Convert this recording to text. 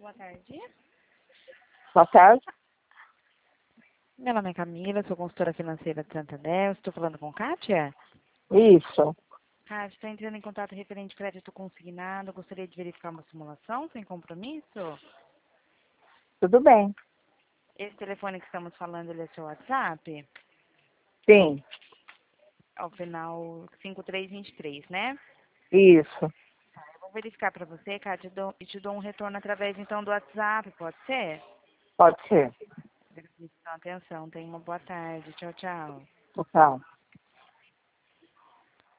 boa tarde. Boa tarde. Meu nome é Camila, sou consultora financeira de Santander. Estou falando com Kátia? Isso. Kátia, estou entrando em contato referente ao crédito consignado. Gostaria de verificar uma simulação sem compromisso? Tudo bem. Esse telefone que estamos falando, ele é seu WhatsApp? Sim. Ao final 5323, né? Isso. Eu vou verificar para você, Kátia, e te dou um retorno através então do WhatsApp, pode ser? Pode ser. Agradeço pela atenção. Tenha uma boa tarde. Tchau, tchau. Tchau.